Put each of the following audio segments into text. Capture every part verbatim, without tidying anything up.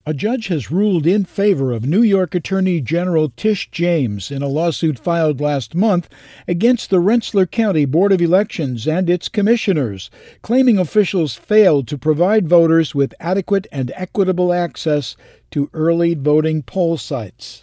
A judge has ruled in favor of New York Attorney General Tish James in a lawsuit filed last month against the Rensselaer County Board of Elections and its commissioners, claiming officials failed to provide voters with adequate and equitable access to early voting poll sites.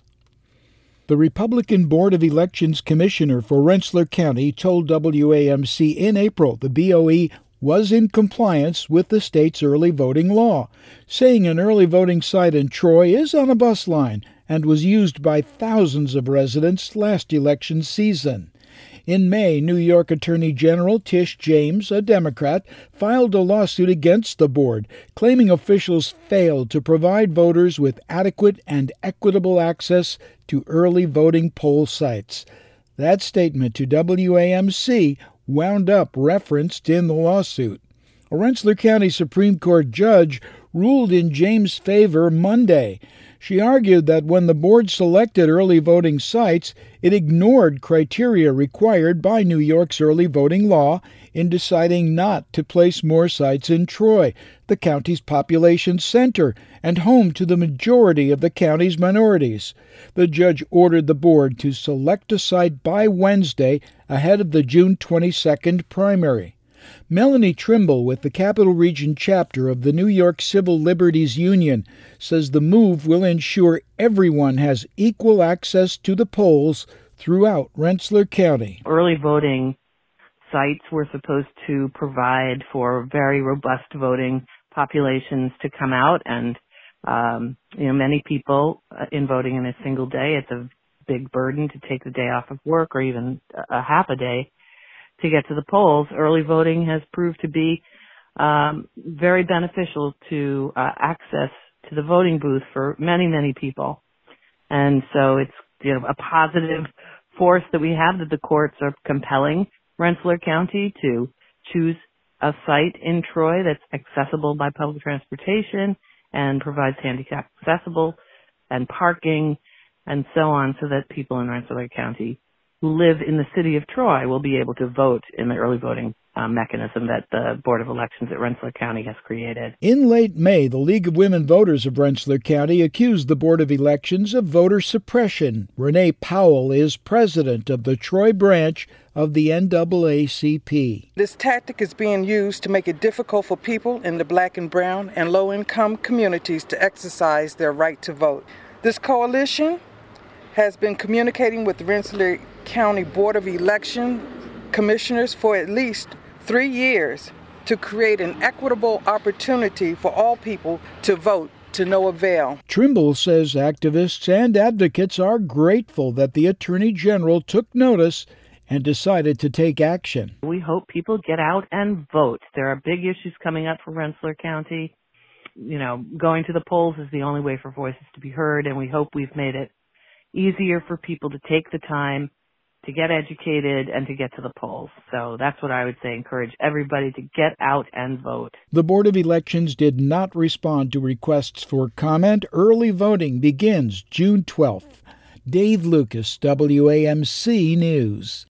The Republican Board of Elections commissioner for Rensselaer County told W A M C in April the B O E was in compliance with the state's early voting law, saying an early voting site in Troy is on a bus line and was used by thousands of residents last election season. In May, New York Attorney General Tish James, a Democrat, filed a lawsuit against the board, claiming officials failed to provide voters with adequate and equitable access to early voting poll sites. That statement to W A M C wound up referenced in the lawsuit. A Rensselaer County Supreme Court judge ruled in James' favor Monday. She argued that when the board selected early voting sites, it ignored criteria required by New York's early voting law in deciding not to place more sites in Troy, the county's population center and home to the majority of the county's minorities. The judge ordered the board to select a site by Wednesday ahead of the June twenty-second primary. Melanie Trimble with the Capital Region chapter of the New York Civil Liberties Union says the move will ensure everyone has equal access to the polls throughout Rensselaer County. Early voting sites were supposed to provide for very robust voting populations to come out, and um, you know, many people uh, in voting in a single day, it's a big burden to take the day off of work or even a half a day to get to the polls. Early voting has proved to be um, very beneficial to uh, access to the voting booth for many, many people. And so it's, you know, a positive force that we have, that the courts are compelling Rensselaer County to choose a site in Troy that's accessible by public transportation and provides handicap accessible and parking and so on, so that people in Rensselaer County who live in the city of Troy will be able to vote in the early voting uh, mechanism that the Board of Elections at Rensselaer County has created. In late May, the League of Women Voters of Rensselaer County accused the Board of Elections of voter suppression. Renee Powell is president of the Troy branch of the N double A C P. This tactic is being used to make it difficult for people in the black and brown and low-income communities to exercise their right to vote. This coalition has been communicating with the Rensselaer County Board of Election commissioners for at least three years to create an equitable opportunity for all people to vote, to no avail. Trimble says activists and advocates are grateful that the Attorney General took notice and decided to take action. We hope people get out and vote. There are big issues coming up for Rensselaer County. You know, going to the polls is the only way for voices to be heard, and we hope we've made it easier for people to take the time to get educated and to get to the polls. So that's what I would say, encourage everybody to get out and vote. The Board of Elections did not respond to requests for comment. Early voting begins June twelfth. Dave Lucas, W A M C News.